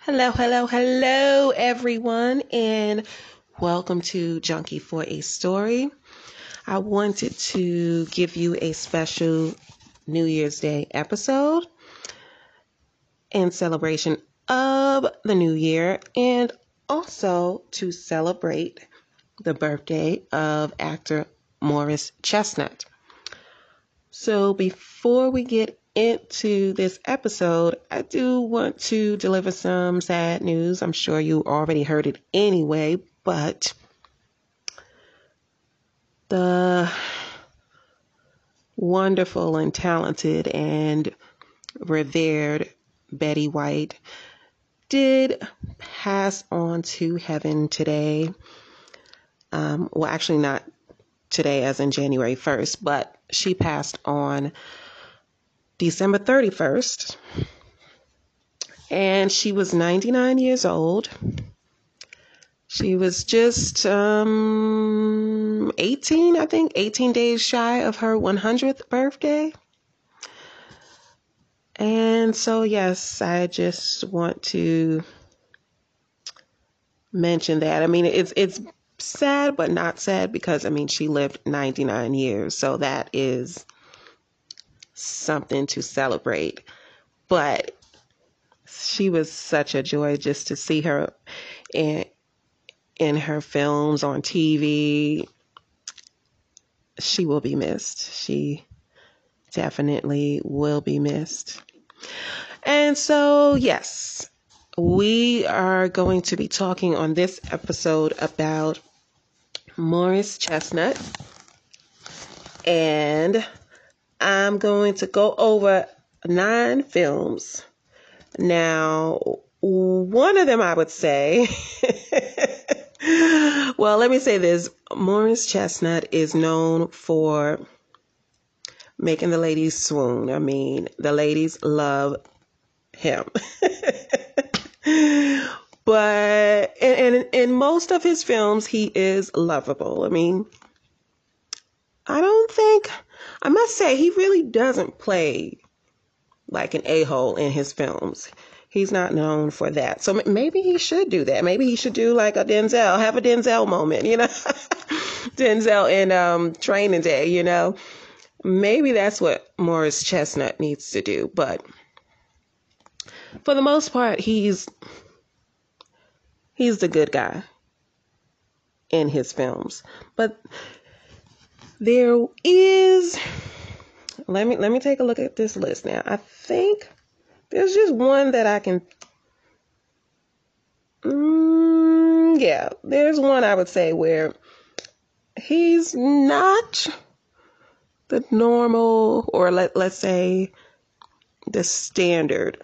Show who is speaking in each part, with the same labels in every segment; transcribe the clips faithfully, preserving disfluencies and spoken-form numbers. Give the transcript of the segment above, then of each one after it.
Speaker 1: Hello, hello, hello, everyone, and welcome to Junkie for a Story. I wanted to give you a special New Year's Day episode in celebration of the new year and also to celebrate the birthday of actor Morris Chestnut. So before we get into this episode, I do want to deliver some sad news. I'm sure you already heard it anyway, but the wonderful and talented and revered Betty White did pass on to heaven today. Um, well, actually not today as in January first, but she passed on December thirty-first, and she was ninety-nine years old. She was just um, eighteen, I think, eighteen days shy of her one hundredth birthday. And so, yes, I just want to mention that. I mean, it's it's sad, but not sad because, I mean, she lived ninety-nine years, so that is something to celebrate. But she was such a joy just to see her in in her films on T V. She will be missed. She definitely will be missed. And so, yes, we are going to be talking on this episode about Morris Chestnut, and I'm going to go over nine films. Now, one of them I would say, well, let me say this. Morris Chestnut is known for making the ladies swoon. I mean, the ladies love him. But in, in, in most of his films, he is lovable. I mean, I don't think, I must say, he really doesn't play like an a-hole in his films. He's not known for that. So maybe he should do that. Maybe he should do like a Denzel, have a Denzel moment, you know, Denzel in um, Training Day, you know. Maybe that's what Morris Chestnut needs to do. But for the most part, he's he's the good guy in his films. But there is, let me let me take a look at this list now. I think there's just one that I can, mm, yeah, there's one I would say where he's not the normal, or let, let's say the standard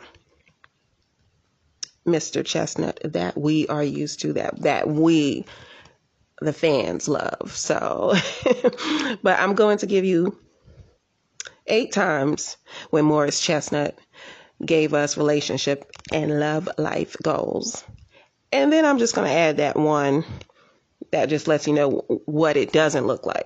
Speaker 1: Mister Chestnut that we are used to, that, that we, the fans, love. So, but I'm going to give you eight times when Morris Chestnut gave us relationship and love life goals. And then I'm just going to add that one that just lets you know what it doesn't look like.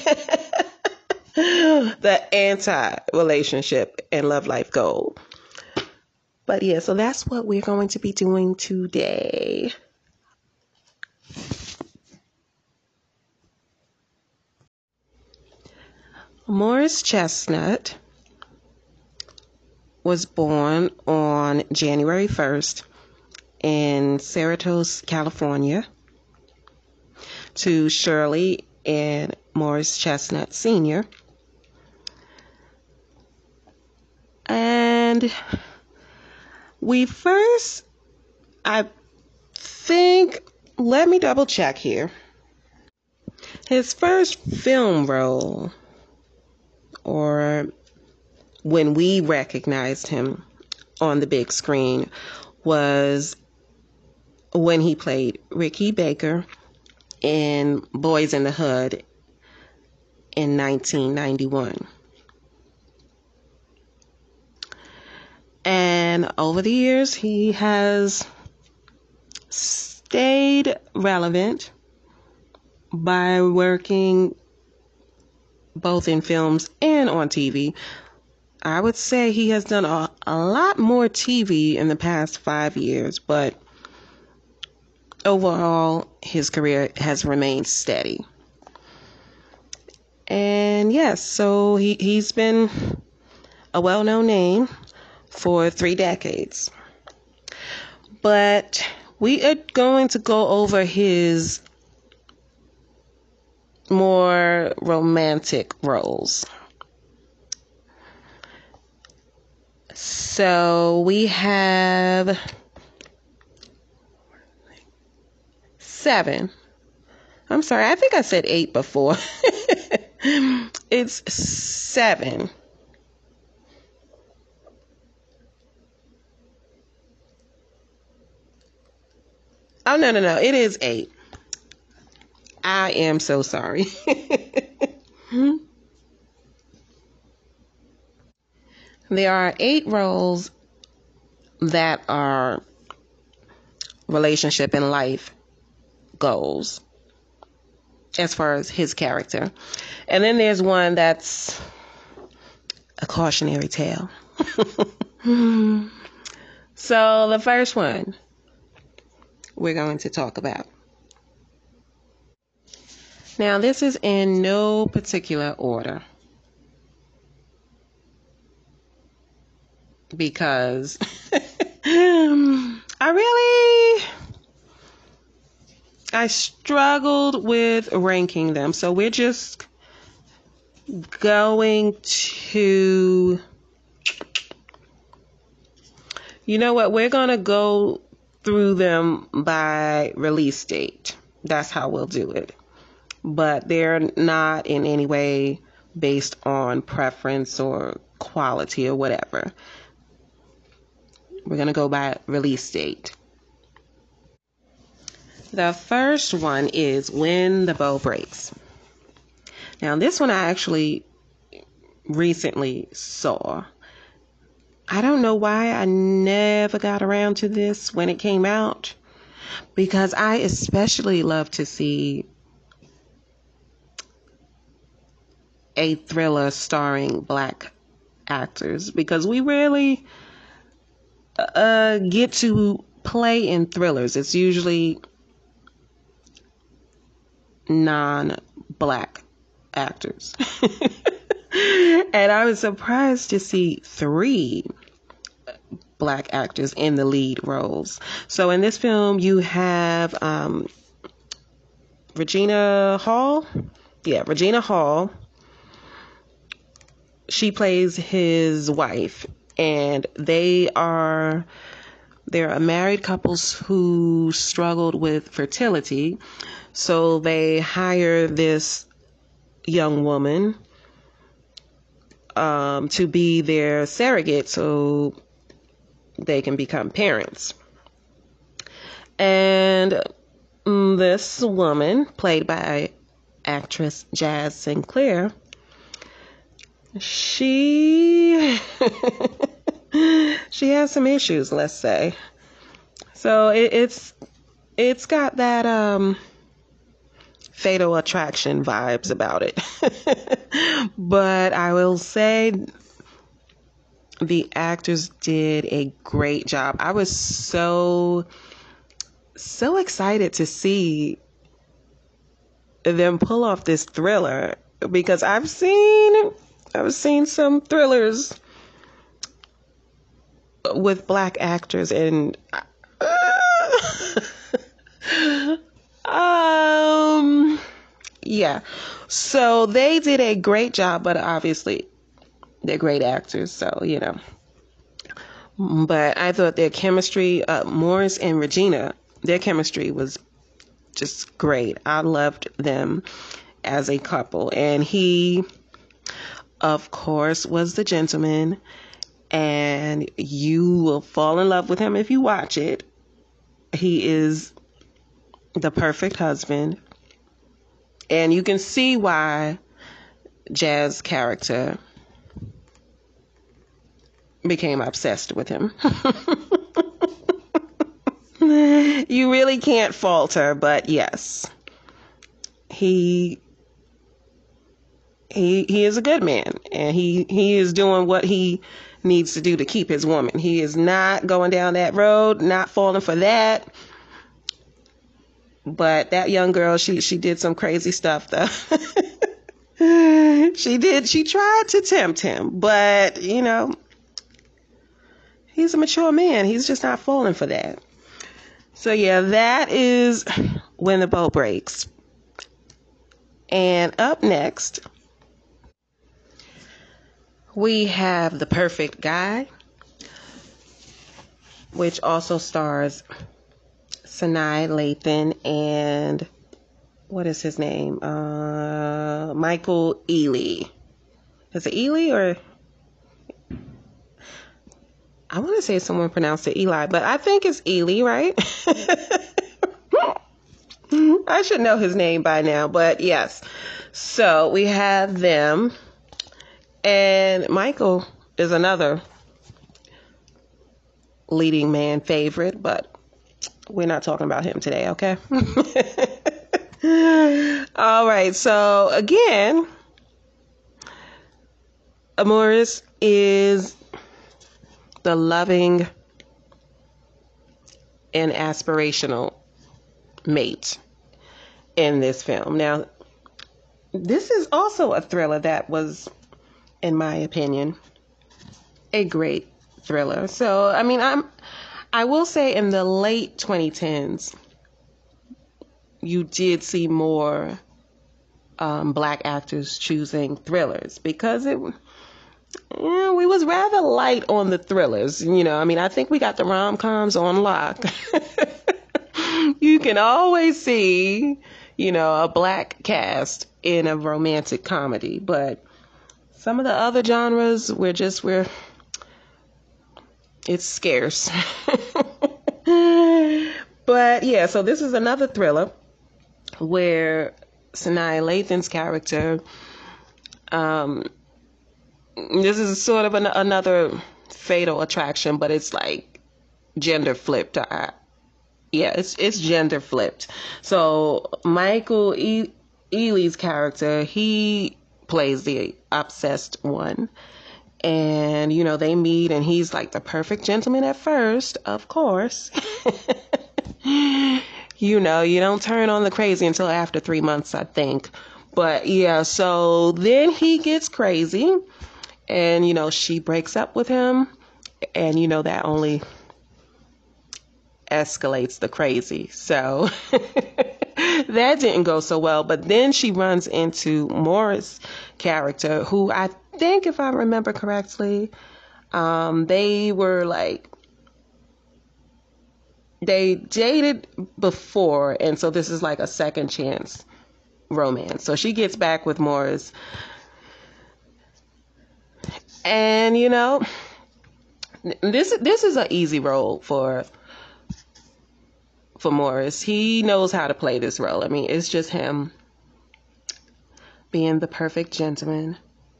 Speaker 1: The anti-relationship and love life goal. But yeah, so that's what we're going to be doing today. Morris Chestnut was born on January first in Cerritos, California, to Shirley and Morris Chestnut Senior And we first, I think, let me double check here. His first film role, or when we recognized him on the big screen, was when he played Ricky Baker in Boys in the Hood in nineteen ninety-one. And over the years, he has stayed relevant by working both in films and on T V. I would say he has done a, a lot more T V in the past five years, but overall, his career has remained steady. And yes, so he, he's been a well-known name for three decades. But we are going to go over his more romantic roles. So we have seven. I'm sorry, I think I said eight before. It's seven. Oh, no, no, no. It is eight. I am so sorry. There are eight roles that are relationship and life goals as far as his character. And then there's one that's a cautionary tale. So the first one we're going to talk about. Now, this is in no particular order because I really, I struggled with ranking them. So we're just going to, you know what, we're going to go through them by release date. That's how we'll do it. But they're not in any way based on preference or quality or whatever. We're going to go by release date. The first one is When the Bow Breaks. Now, this one I actually recently saw. I don't know why I never got around to this when it came out, because I especially love to see a thriller starring black actors, because we rarely uh, get to play in thrillers. It's usually non-black actors. And I was surprised to see three black actors in the lead roles. So in this film, you have um, Regina Hall. Yeah, Regina Hall. She plays his wife, and they are they're a married couples who struggled with fertility. So they hire this young woman um, to be their surrogate so they can become parents. And this woman, played by actress Jazz Sinclair, she she has some issues, let's say. So it, it's it's got that um Fatal Attraction vibes about it. But I will say the actors did a great job. I was so so excited to see them pull off this thriller, because I've seen I've seen some thrillers with black actors, and um yeah, so they did a great job, but obviously they're great actors, so you know. But I thought their chemistry, uh, Morris and Regina, their chemistry was just great. I loved them as a couple. And he, of course, was the gentleman. And you will fall in love with him if you watch it. He is the perfect husband. And you can see why Jazz's character became obsessed with him. You really can't fault her, but yes, he he he is a good man, and he he is doing what he needs to do to keep his woman. He is not going down that road, not falling for that. But that young girl, she she did some crazy stuff though. she did she tried to tempt him, but you know, he's a mature man. He's just not falling for that. So yeah, that is When the Boat Breaks. And up next, we have The Perfect Guy, which also stars Sanaa Lathan and what is his name? Uh, Michael Ealy. Is it Ealy or? I want to say someone pronounced it Eli, but I think it's Ealy, right? I should know his name by now, but yes. So we have them, and Michael is another leading man favorite, but we're not talking about him today, okay? All right, so again, Morris is the loving and aspirational mate in this film. Now, this is also a thriller that was, in my opinion, a great thriller. So, I mean, I'm, I will say in the late twenty tens, you did see more um, black actors choosing thrillers because it, yeah, we was rather light on the thrillers. You know, I mean, I think we got the rom-coms on lock. You can always see, you know, a black cast in a romantic comedy, but some of the other genres, we're just, we're, it's scarce. But yeah, so this is another thriller where Sanaa Lathan's character, um, this is sort of an, another Fatal Attraction, but it's like gender flipped. I, yeah, it's it's gender flipped. So Michael e- Ealy's character, he plays the obsessed one. And, you know, they meet and he's like the perfect gentleman at first, of course. You know, you don't turn on the crazy until after three months, I think. But yeah, so then he gets crazy and, you know, she breaks up with him. And, you know, that only escalates the crazy. So that didn't go so well. But then she runs into Morris' character, who I think, if I remember correctly, um, they were like, they dated before, and so this is like a second chance romance. So she gets back with Morris, and you know, this this is an easy role for for Morris. He knows how to play this role. I mean, it's just him being the perfect gentleman,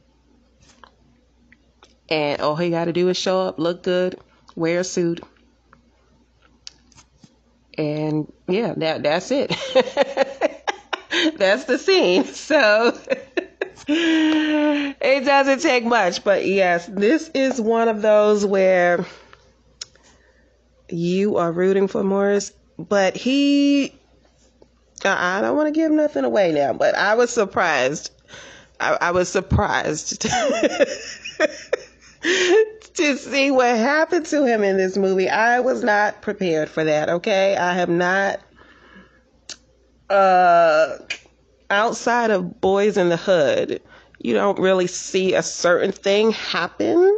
Speaker 1: and all he got to do is show up, look good, wear a suit. And yeah, that that's it. That's the scene. So it doesn't take much. But yes, this is one of those where you are rooting for Morris. But he, I don't want to give nothing away now, but I was surprised. I, I was surprised to see what happened to him in this movie. I was not prepared for that, okay? I have not, uh, outside of Boys in the Hood, you don't really see a certain thing happen.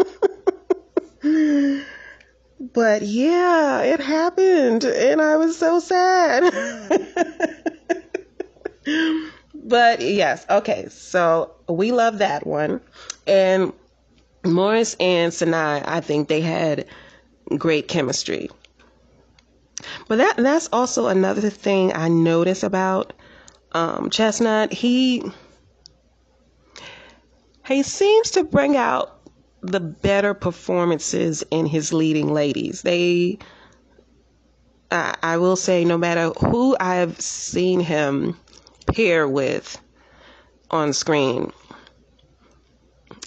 Speaker 1: But yeah, it happened, and I was so sad. But yes, okay, so we love that one. And Morris and Sanaa, I think they had great chemistry. But that that's also another thing I notice about um, Chestnut. He he seems to bring out the better performances in his leading ladies. They, I, I will say, no matter who I've seen him pair with on screen,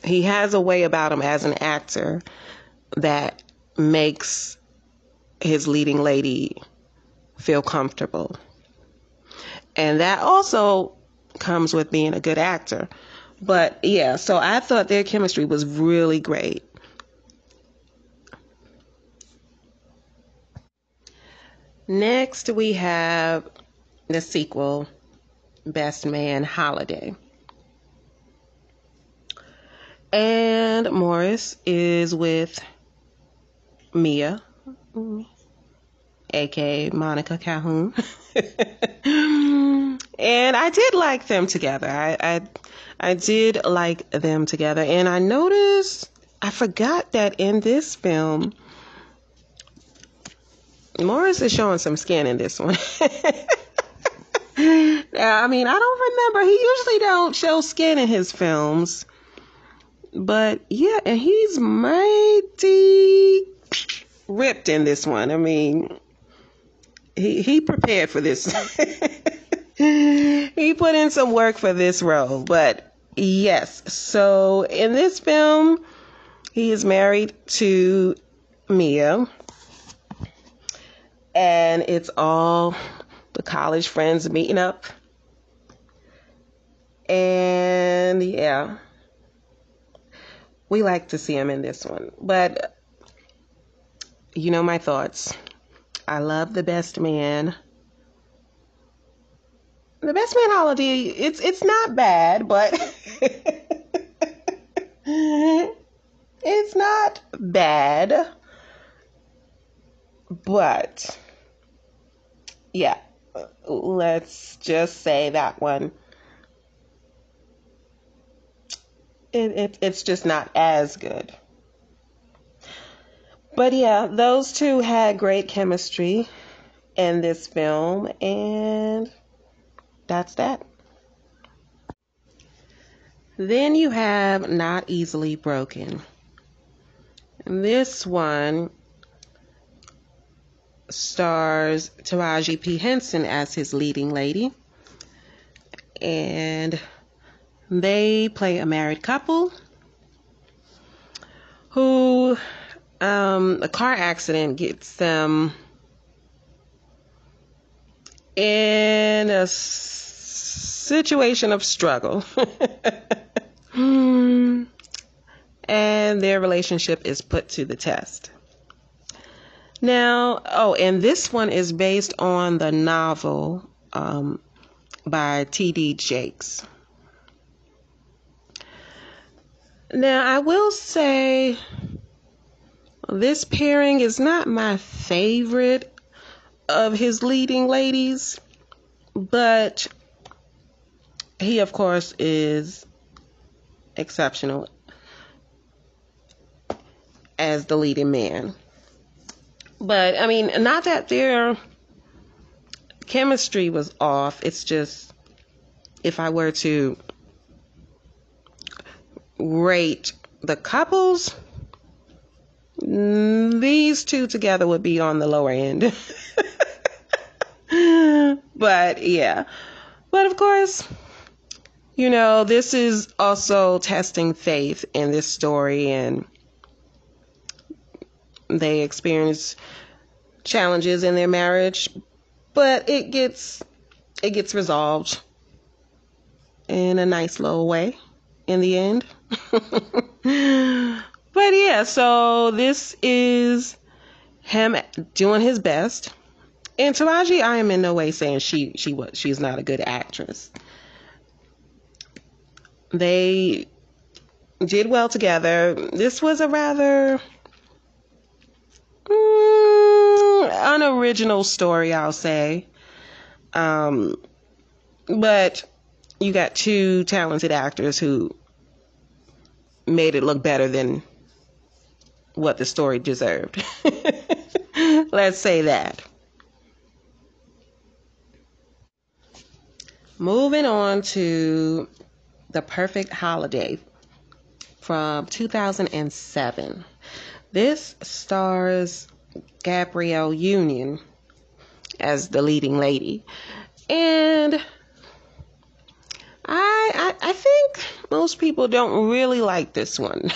Speaker 1: he has a way about him as an actor that makes his leading lady feel comfortable. And that also comes with being a good actor. But yeah, so I thought their chemistry was really great. Next, we have the sequel, Best Man Holiday. And Morris is with Mia, aka Monica Calhoun. And I did like them together. I, I I did like them together. And I noticed, I forgot that in this film, Morris is showing some skin in this one. I mean, I don't remember. He usually don't show skin in his films. But yeah, and he's mighty ripped in this one. I mean, he he prepared for this. He put in some work for this role. But yes, so in this film, he is married to Mia. And it's all the college friends meeting up. And yeah, we like to see him in this one. But you know my thoughts. I love The Best Man. The Best Man Holiday, it's it's not bad, but it's not bad. But yeah, let's just say that one, it, it it's just not as good. But yeah, those two had great chemistry in this film, and that's that. Then you have Not Easily Broken. And this one stars Taraji P. Henson as his leading lady. And they play a married couple who um, a car accident gets them in a situation of struggle. And their relationship is put to the test. Now, oh, and this one is based on the novel um, by T D Jakes. Now, I will say this pairing is not my favorite of his leading ladies, but he, of course, is exceptional as the leading man. But, I mean, not that their chemistry was off. It's just, if I were to rate the couples, these two together would be on the lower end. But, yeah. But, of course, you know, this is also testing faith in this story, and they experience challenges in their marriage, but it gets it gets resolved in a nice little way in the end. But yeah, so this is him doing his best. And Taraji, I am in no way saying she she was she's not a good actress. They did well together. This was a rather mm, unoriginal story, I'll say. Um, but you got two talented actors who made it look better than what the story deserved. Let's say that. Moving on to The Perfect Holiday from two thousand seven. This stars Gabrielle Union as the leading lady. And I, I I think most people don't really like this one.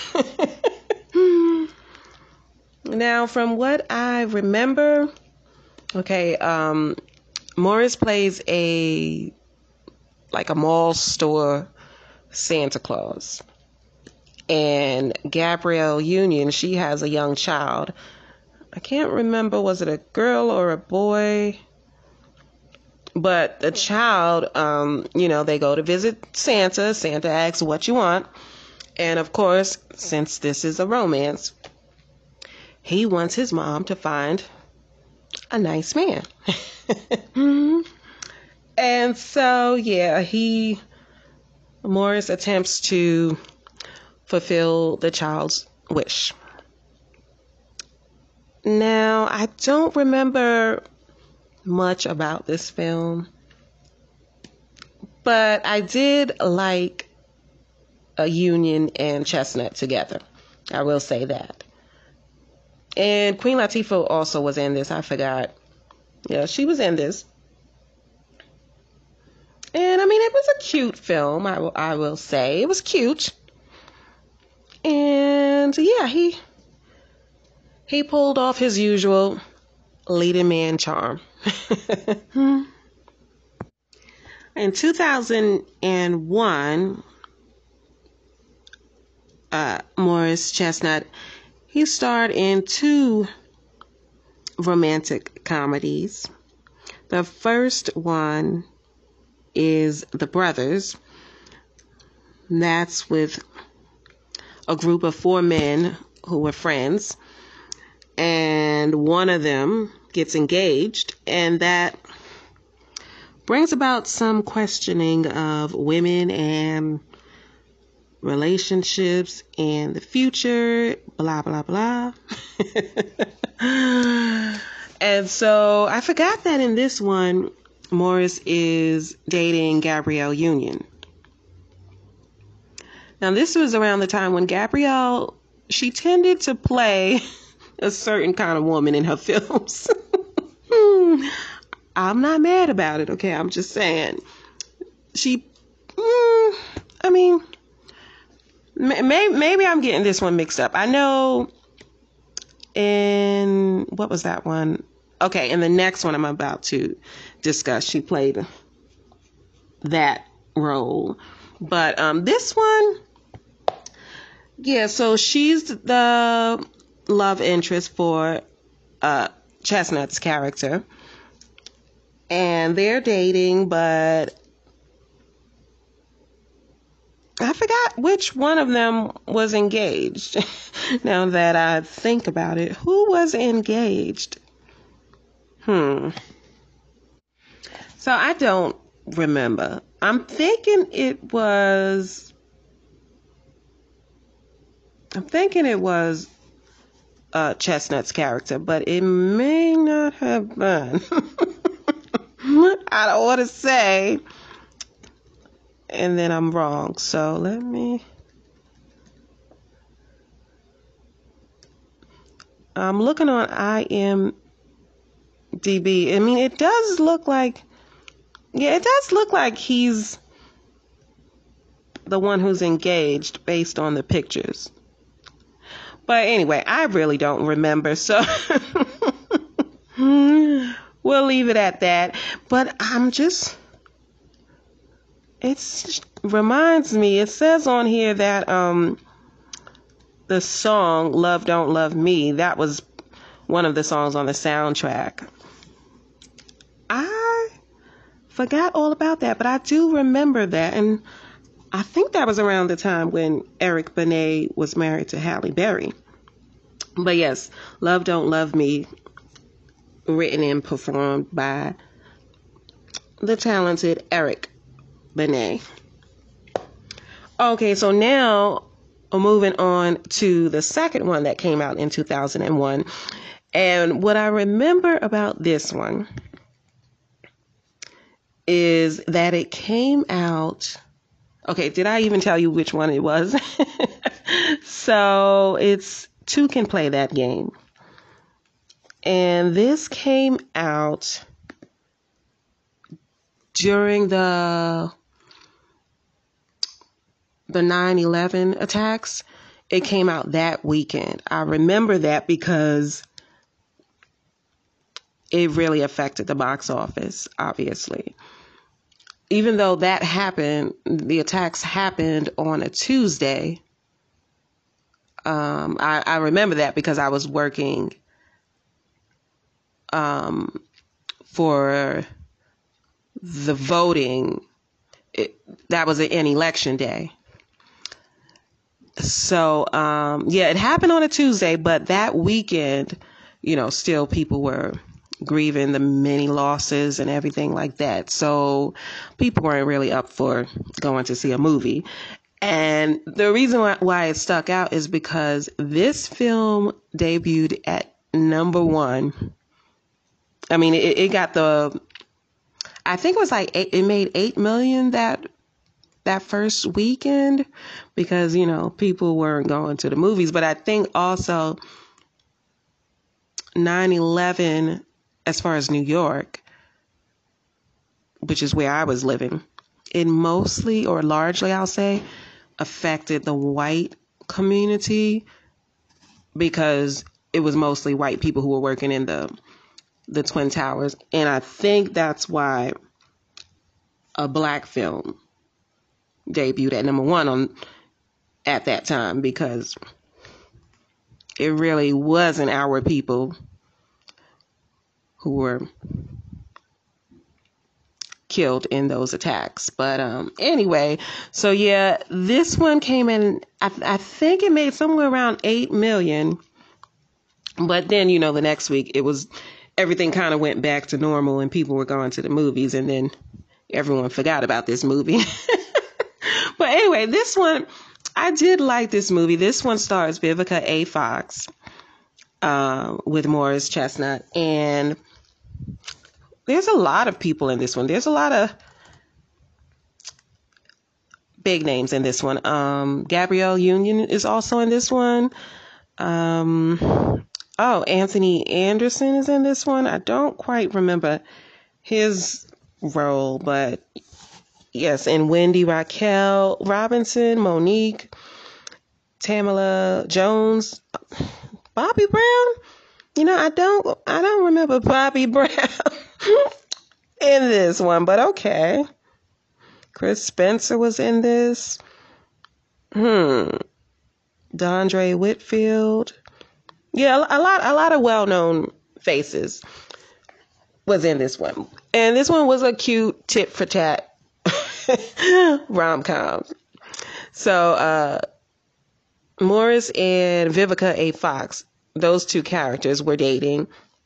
Speaker 1: Now, from what I remember, okay, um, Morris plays a like a mall store Santa Claus, and Gabrielle Union, she has a young child. I can't remember, was it a girl or a boy? But the child, um, you know, they go to visit Santa. Santa asks what you want. And of course, since this is a romance, he wants his mom to find a nice man. And so, yeah, he, Morris attempts to fulfill the child's wish. Now, I don't remember much about this film, but I did like a Union and Chestnut together. I will say that. And Queen Latifah also was in this. I forgot. Yeah, she was in this. And I mean, it was a cute film, I will, I will say. It was cute. And yeah, he he pulled off his usual leading man charm. In two thousand one, uh, Morris Chestnut, he starred in two romantic comedies. The first one is The Brothers. That's with a group of four men who were friends, and one of them gets engaged, and that brings about some questioning of women and relationships and the future, blah, blah, blah. And so I forgot that in this one, Morris is dating Gabrielle Union. Now, this was around the time when Gabrielle, she tended to play a certain kind of woman in her films. I'm not mad about it, okay? I'm just saying. She, mm, I mean, may, maybe I'm getting this one mixed up. I know in, what was that one? Okay, in the next one I'm about to discuss, she played that role. But um, this one, yeah, so she's the love interest for uh, Chestnut's character. And they're dating, but I forgot which one of them was engaged. Now that I think about it, who was engaged? Hmm. So I don't remember. I'm thinking it was, I'm thinking it was uh, Chestnut's character, but it may not have been. I don't want to say, and then I'm wrong. So let me, I'm looking on I M D B. I mean, it does look like, yeah, it does look like he's the one who's engaged based on the pictures. But anyway, I really don't remember, so we'll leave it at that. But I'm just, it reminds me, it says on here that um the song Love Don't Love Me, that was one of the songs on the soundtrack. I forgot all about that, but I do remember that, and I think that was around the time when Eric Benet was married to Halle Berry. But yes, Love Don't Love Me, written and performed by the talented Eric Benet. Okay, so now moving on to the second one that came out in two thousand one. And what I remember about this one is that it came out, okay, did I even tell you which one it was? So it's Two Can Play That Game. And this came out during the the nine eleven attacks, it came out that weekend. I remember that because it really affected the box office, obviously. Even though that happened, the attacks happened on a Tuesday. Um, I, I remember that because I was working um, for the voting. It, that was an election day. So, um, yeah, it happened on a Tuesday, but that weekend, you know, still people were grieving the many losses and everything like that. So people weren't really up for going to see a movie. And the reason why, why it stuck out is because this film debuted at number one. I mean, it, it got the, I think it was like, eight, it made eight million that that first weekend because, you know, people weren't going to the movies. But I think also nine eleven, as far as New York, which is where I was living, it mostly or largely, I'll say, affected the white community because it was mostly white people who were working in the the Twin Towers. And I think that's why a black film debuted at number one on at that time, because it really wasn't our people who were killed in those attacks. But um, anyway, so yeah, this one came in, I, I think it made somewhere around eight million. But then, you know, the next week it was, everything kind of went back to normal and people were going to the movies, and then everyone forgot about this movie. But anyway, this one, I did like this movie. This one stars Vivica A. Fox uh, with Morris Chestnut, and there's a lot of people in this one. There's a lot of big names in this one. Um, Gabrielle Union is also in this one. Um, oh, Anthony Anderson is in this one. I don't quite remember his role, but yes, and Wendy Raquel Robinson, Monique, Tamala Jones, Bobby Brown. You know, I don't, I don't remember Bobby Brown in this one, but okay. Chris Spencer was in this. Hmm. Dondre Whitfield. Yeah, a lot, a lot of well-known faces was in this one, and this one was a cute tit for tat rom-com. So, uh, Morris and Vivica A. Fox, those two characters were dating,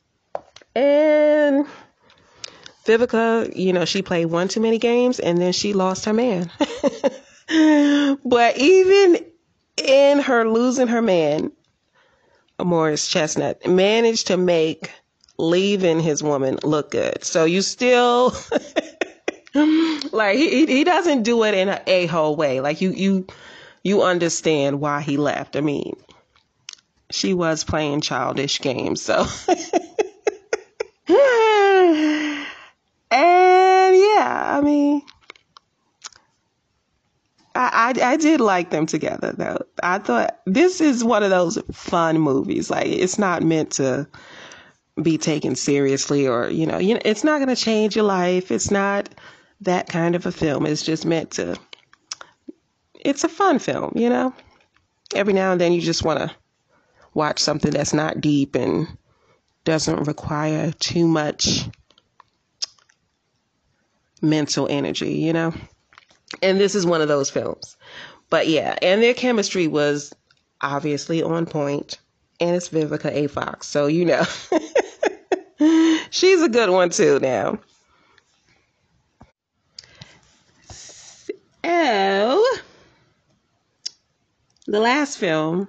Speaker 1: and Vivica, you know, she played one too many games and then she lost her man. But even in her losing her man, Morris Chestnut managed to make leaving his woman look good. So you still, like, he he doesn't do it in an a-hole way. Like, you, you, you understand why he left. I mean, she was playing childish games, so. And yeah, I mean, I, I I did like them together though. I thought this is one of those fun movies. Like, it's not meant to be taken seriously, or, you know, you know, it's not going to change your life. It's not that kind of a film. It's just meant to, it's a fun film, you know. Every now and then you just want to watch something that's not deep and doesn't require too much mental energy, you know. And this is one of those films. But yeah, and their chemistry was obviously on point, and it's Vivica A. Fox, so you know. She's a good one too now. So, the last film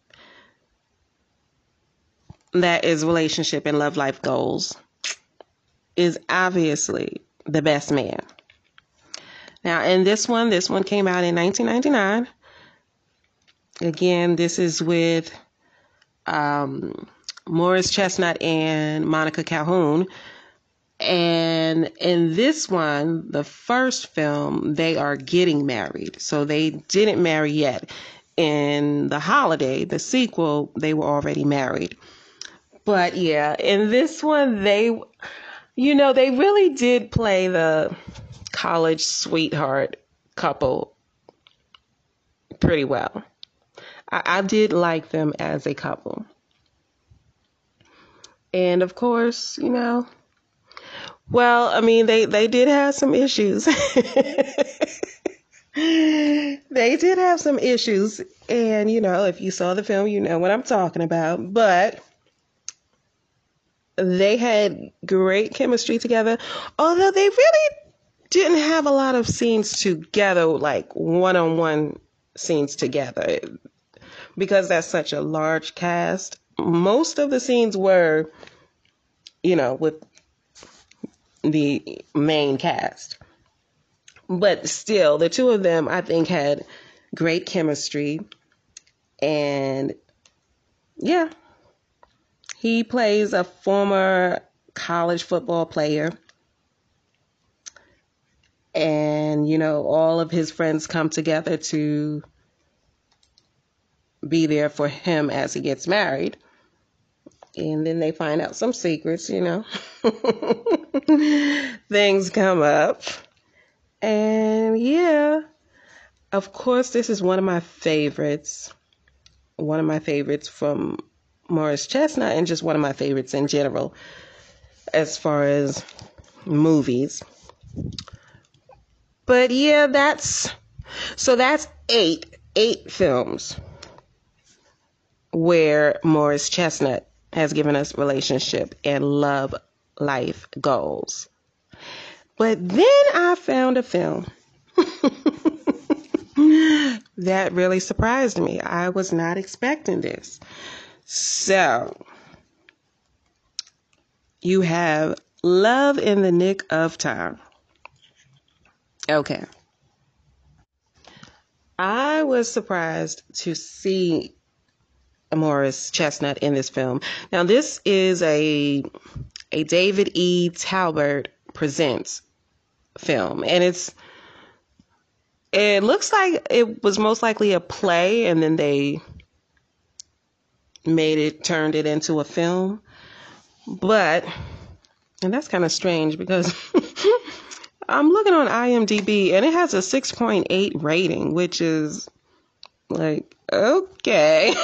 Speaker 1: that is relationship and love life goals is obviously The Best Man. Now, in this one, this one came out in nineteen ninety-nine. Again, this is with um, Morris Chestnut and Monica Calhoun. And in this one, the first film, they are getting married. So they didn't marry yet. In The Holiday, the sequel, they were already married. But yeah, in this one, they, you know, they really did play the college sweetheart couple pretty well. I, I did like them as a couple. And of course, you know, well, I mean, they, they did have some issues. They did have some issues. And, you know, if you saw the film, you know what I'm talking about. But they had great chemistry together. Although they really didn't have a lot of scenes together, like one-on-one scenes together. Because that's such a large cast. Most of the scenes were, you know, with the main cast. But still, the two of them, I think, had great chemistry. And yeah, he plays a former college football player. And, you know, all of his friends come together to be there for him as he gets married. And then they find out some secrets, you know. Things come up. And yeah, of course, this is one of my favorites. One of my favorites from Morris Chestnut, and just one of my favorites in general as far as movies. But yeah, that's, so that's eight, eight films where Morris Chestnut has given us relationship and love life goals. But then I found a film that really surprised me. I was not expecting this. So, you have Love in the Nick of Time. Okay. I was surprised to see Morris Chestnut in this film. Now, this is a a David E. Talbert Presents film, and it's it looks like it was most likely a play, and then they made it, turned it into a film. But, and that's kind of strange because I'm looking on IMDb and it has a six point eight rating, which is like, okay.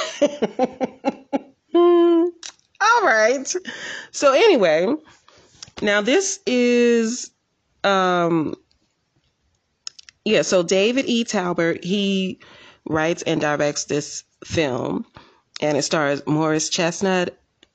Speaker 1: All right. So anyway, now this is, um, yeah, so David E. Talbert, he writes and directs this film, and it stars Morris Chestnut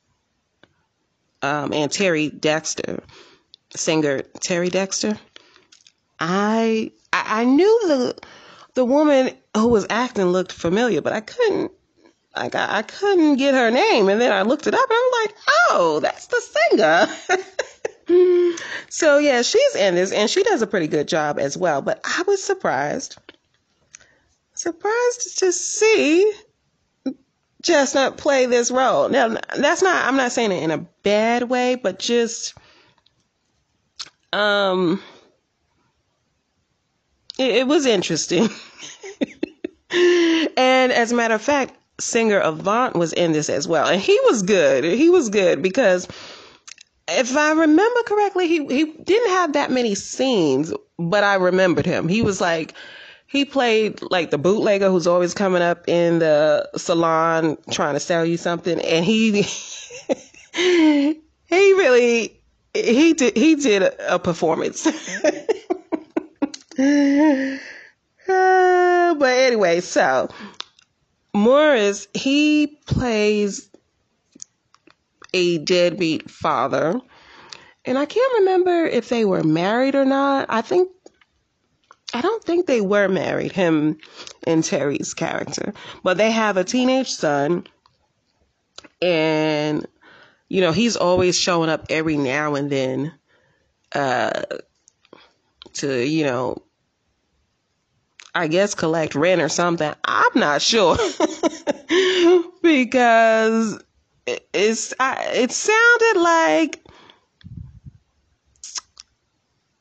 Speaker 1: um, and Terry Dexter, singer Terry Dexter. I, I I knew the the woman who was acting looked familiar, but I couldn't like I, I couldn't get her name. And then I looked it up, and I'm like, oh, that's the singer. So yeah, she's in this, and she does a pretty good job as well. But I was surprised, surprised to see Chestnut play this role. Now, that's not, I'm not saying it in a bad way, but just, um, it, it was interesting. And as a matter of fact, singer Avant was in this as well. And he was good. He was good because if I remember correctly, he, he didn't have that many scenes, but I remembered him. He was like, he played like the bootlegger who's always coming up in the salon trying to sell you something. And he, he really, he did, he did a, a performance. uh, but anyway, so Morris, he plays a deadbeat father. And I can't remember if they were married or not. I think, I don't think they were married, him and Terry's character. But they have a teenage son. And, you know, he's always showing up every now and then uh, to, you know, I guess collect rent or something. I'm not sure. Because it's, I, it sounded like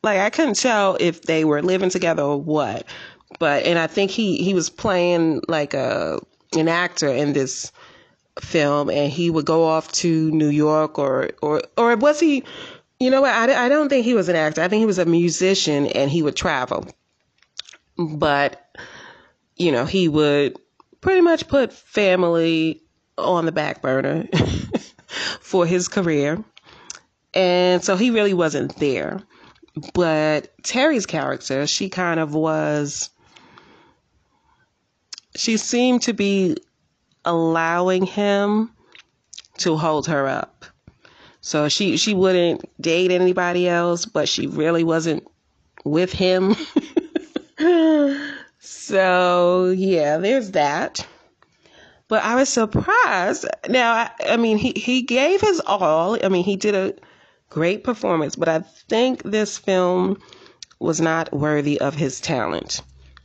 Speaker 1: Like I couldn't tell if they were living together or what. But and I think he he was playing like a an actor in this film, and he would go off to New York or or or was he? You know what? I, I don't think he was an actor. I think he was a musician, and he would travel. But you know, he would pretty much put family on the back burner for his career. And so he really wasn't there. But Terry's character, she kind of was, she seemed to be allowing him to hold her up. So she, she wouldn't date anybody else, but she really wasn't with him. So, yeah, there's that. But I was surprised. Now, I, I mean, he, he gave his all. I mean, he did a great performance, but I think this film was not worthy of his talent.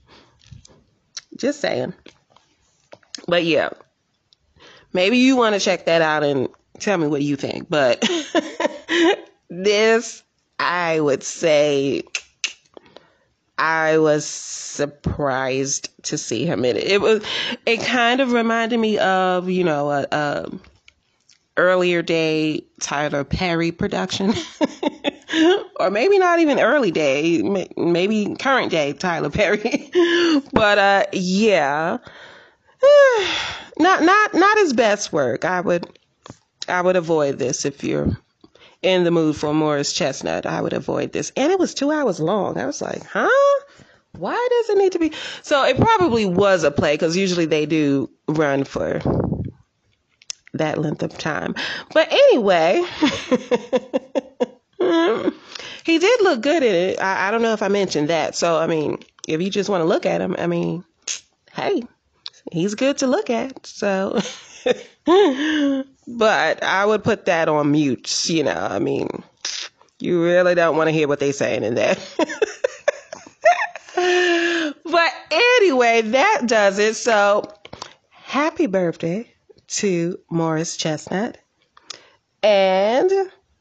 Speaker 1: Just saying. But yeah, maybe you want to check that out and tell me what you think. But this, I would say, I was surprised to see him in it. It was, it kind of reminded me of, you know, a, a earlier day Tyler Perry production, or maybe not even early day, maybe current day Tyler Perry. But uh, yeah, not not not his best work. I would I would avoid this if you're in the mood for Morris Chestnut. I would avoid this, and it was two hours long. I was like, huh? Why does it need to be? So it probably was a play, because usually they do run for that length of time. But anyway, he did look good in it. I, I don't know if I mentioned that. So, I mean, if you just want to look at him, I mean, hey, he's good to look at. So, but I would put that on mute, you know. I mean, you really don't want to hear what they're saying in that. But anyway, that does it. So, happy birthday to Morris Chestnut. And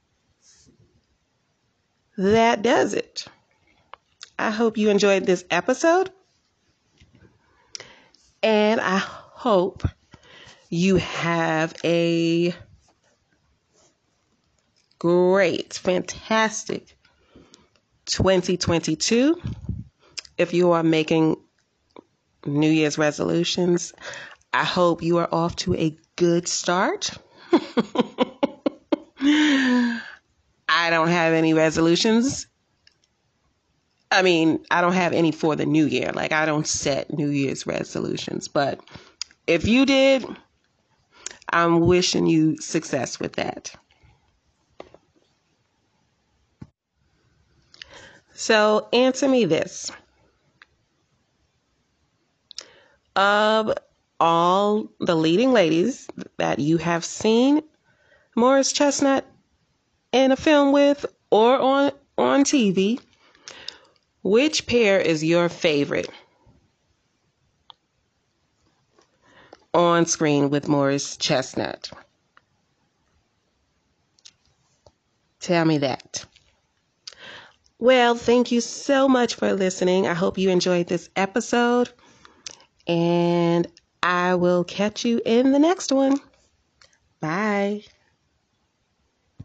Speaker 1: that does it. I hope you enjoyed this episode. And I hope you have a great, fantastic twenty twenty-two. If you are making New Year's resolutions, I hope you are off to a good start. I don't have any resolutions. I mean, I don't have any for the new year. Like, I don't set New Year's resolutions. But if you did, I'm wishing you success with that. So, answer me this. Of all the leading ladies that you have seen Morris Chestnut in a film with or on, on T V, which pair is your favorite on screen with Morris Chestnut? Tell me that. Well, thank you so much for listening. I hope you enjoyed this episode. And I will catch you in the next one. Bye.